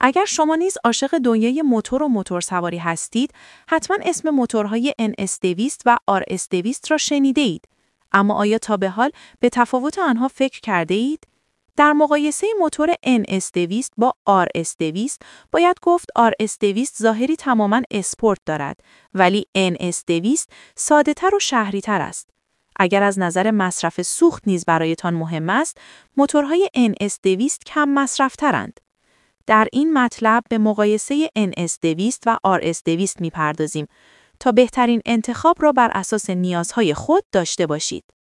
اگر شما نیز عاشق دنیای موتور و موتورسواری هستید، حتما اسم موتورهای NS200 و RS200 را شنیده اید. اما آیا تا به حال به تفاوت آنها فکر کرده اید؟ در مقایسه موتور NS200 با RS200 باید گفت RS200 ظاهری تماماً اسپورت دارد، ولی NS200 ساده‌تر و شهری‌تر است. اگر از نظر مصرف سوخت نیز برایتان مهم است، موتورهای NS200 کم مصرف‌ترند. در این مطلب به مقایسه NS200 و RS200 می‌پردازیم تا بهترین انتخاب را بر اساس نیازهای خود داشته باشید.